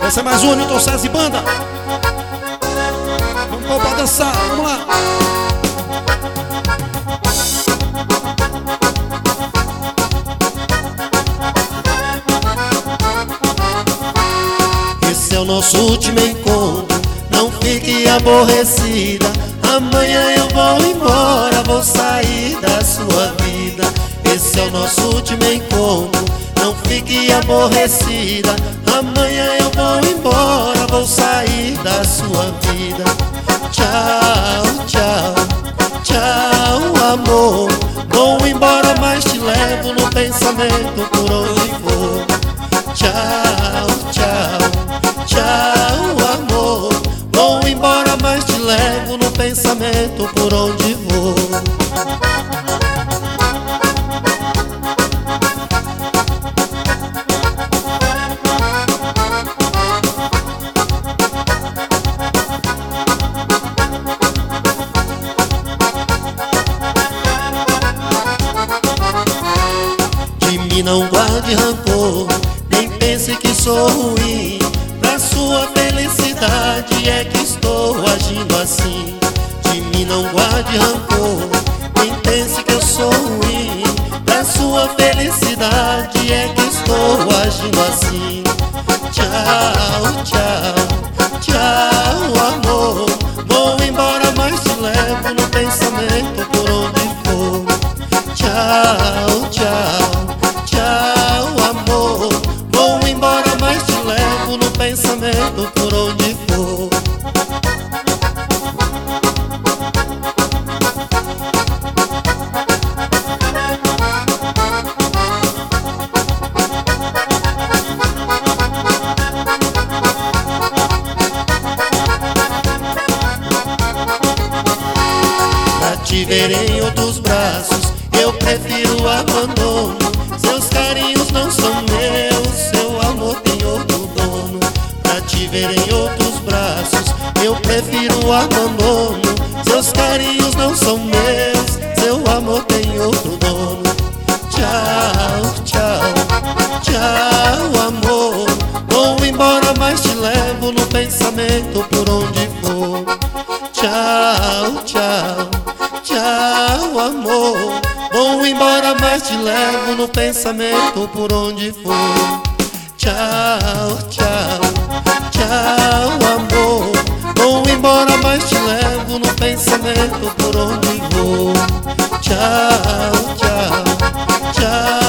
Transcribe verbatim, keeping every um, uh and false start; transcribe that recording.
Essa é mais uma, Newton César e banda. Vamos pôr pra dançar, vamos lá. Esse é o nosso último encontro, não fique aborrecida. Amanhã eu vou embora, vou sair da sua vida. Esse é o nosso último encontro, não fique aborrecida. Amanhã eu vou embora, vou sair da sua vida. Tchau, tchau, tchau, amor. Vou embora, mas te levo no pensamento por onde for. Tchau, tchau, tchau, amor. Vou embora, mas te levo no pensamento por onde vou. De mim não guarde rancor, nem pense que sou ruim. Pra sua felicidade é que estou agindo assim. De mim não guarde rancor, nem pense que eu sou ruim. Pra sua felicidade é que estou agindo assim. Tchau, tchau, tchau, amor. Vou embora, mas te levo no pensamento por onde for. Tchau, tchau, tchau, amor. Vou embora, mas te levo no pensamento por onde for. Pra te ver em outros braços, eu prefiro o abandono. Seus carinhos não são meus, seu amor tem outro dono. Pra te ver em outros braços, eu prefiro o abandono. Seus carinhos não são meus, seu amor tem outro dono. Tchau, tchau, tchau, amor. Vou embora, mas te levo no pensamento por onde for. Tchau, tchau, tchau, amor. Vou embora, mas te levo no pensamento por onde for. Tchau, tchau, tchau, amor. Vou embora, mas te levo no pensamento por onde vou. Tchau, tchau, tchau.